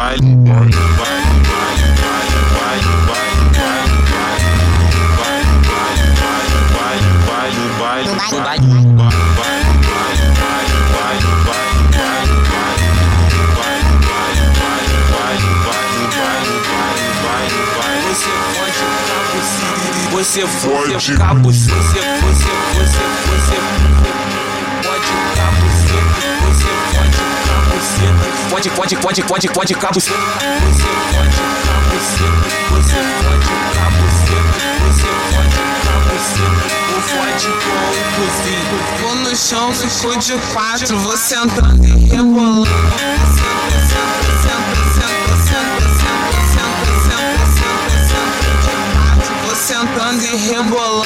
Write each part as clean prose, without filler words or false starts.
Você pode ficar buceta, você pode ficar buceta, pode ficar buceta, você pode ficar buceta, você pode ficar buceta, pode com o cozinho. Vou no chão, fico de quatro, vou sentando e rebolando. Sentando e rebolando.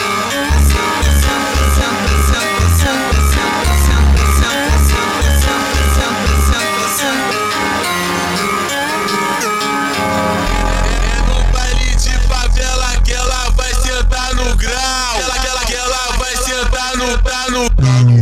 É no baile de favela que ela vai sentar no grau. Que ela vai sentar no